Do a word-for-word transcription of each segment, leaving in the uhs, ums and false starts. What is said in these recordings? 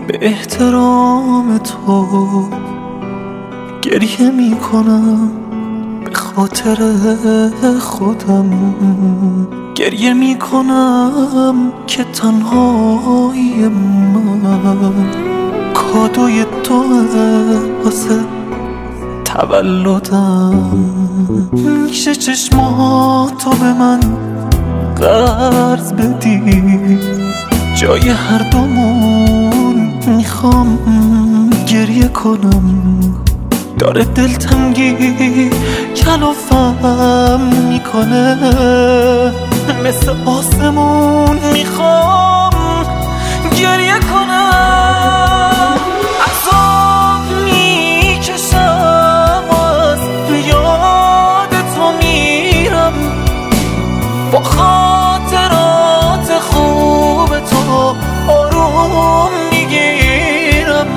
به احترام تو گریه میکنم، به خاطر خودم گریه میکنم که تنهایی من کادوی تو واسه تولدم. میشه چشماتو به من قرض بدی؟ جای هر دومون میخوام گریه کنم. داره دلتنگی کلافم میکنه، مثل آسمون میخوام گریه کنم. عذاب میکشم از یاد تو میرم، با خاطرات خوب تو آروم میگیرم.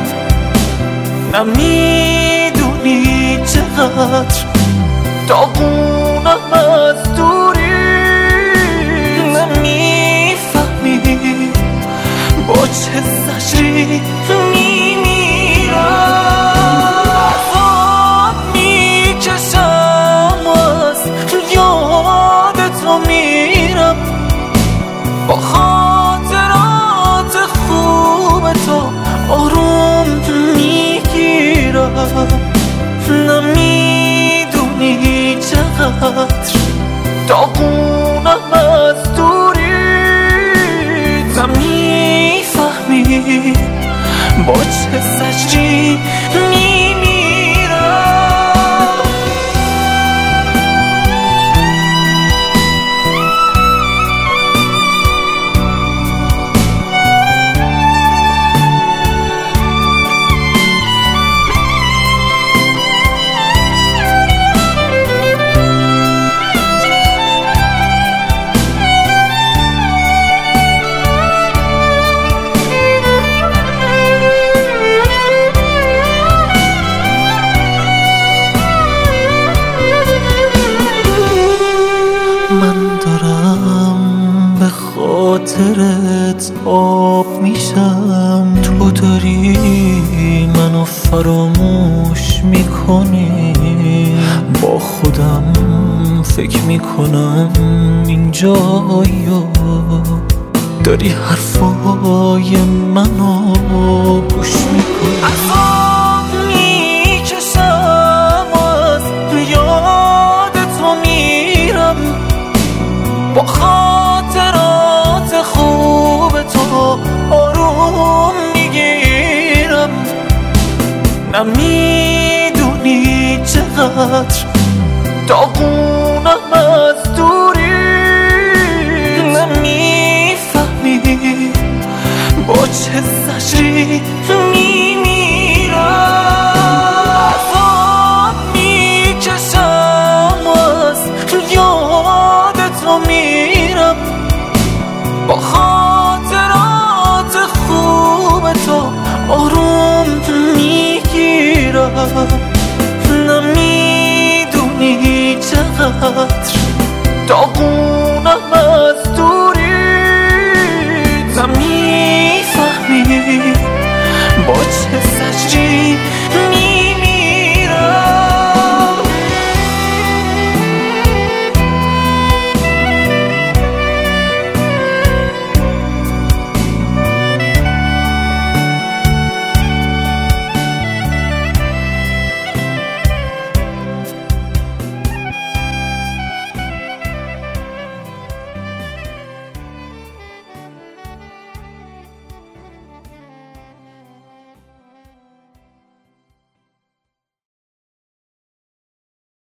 نمیدونی چقدر داغونم از دوری، نمیفهمی با چه زجری میمیرم. عذاب میکشم از یاد تو میرم، با خاطرات خوب تو آروم میگیرم. نمیدونی چقدر داغونم از دوری، نمیفهمی با چه زجری میمیرم. خاطرت آب میشم، تو داری منو فراموش میکنی. با خودم فکر میکنم اینجایی داری حرفای منو گوش میکنی. عذاب میکشم از یاد تو میرم، با خاطرات خوب تو آروم میگیرم. نمیدونی چقدر داغونم از دوری، نمیفهمی با چه زجری میمیرم. عذاب میکشم از یاد تو میرم، با خاطرات خوب تو آروم میگیرم. نمیدونی چقدر